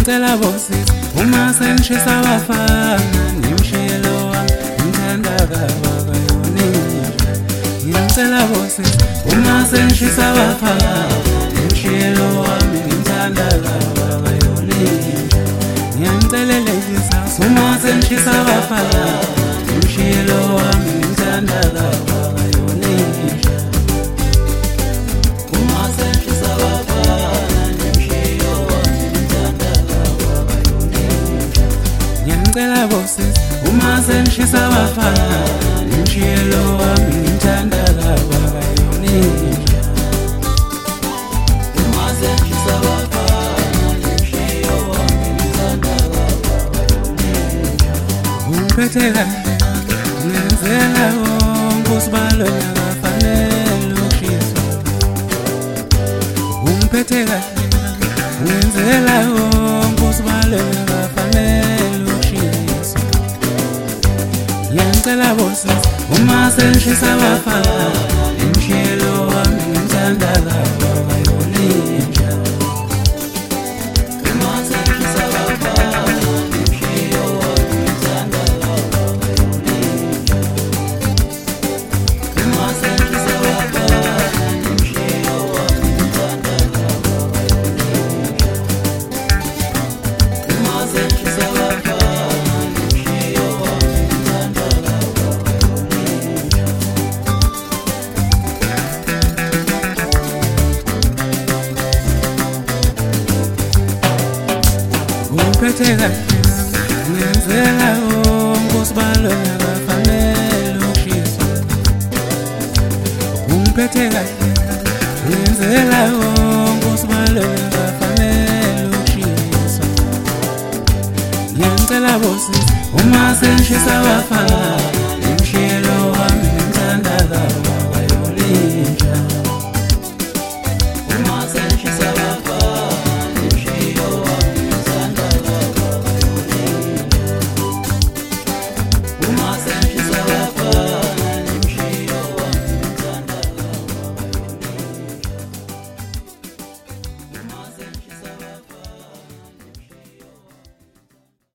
Ngiyacela bosisi uma sengishisa abafana ngimshiyelo wami ngithanda kabakayonisha. Ngiyacela bosisi uma sengishisa abafana ngimshiyelo wami ngithanda kabakayonisha. Ngiyangicelelekisa uma sengishisa abafana ngimshiyelo wami ngithanda kabakayonisha. Ngiyacela bosisi uma sengishisa abafana ngimshiyelo wami ngithanda kabakayonisha. Uma sengishisa abafana ngimshiyelo wami ngithanda kabakayonisha. Ungiphethe kahle ngenzela wonke usibalo nakafanele ukhiswa. Ungiphethe kahle ngenzela wonke usibalo nakafanele ukhiswa. Ngiyacela bosisi uma sengishisa abafana ngimshiyelo wami ngithanda kabakayonisha. Uma sengishisa abafana ngimshiyelo wami ngithanda kabakayonisha. Uma sengishisa abafana ngimshiyelo wami ngithanda kabakayonisha. Uma sengishisa abafana ngimshiyelo wami ngithanda kabakayonisha. Ungiphethe kahle ngenzela wonke usibalo nakafanele ukhiswa. Ungiphethe kahle ngenzela wonke usibalo nakafanele ukhiswa. Ngiyacela bosisi uma sengishisa abafana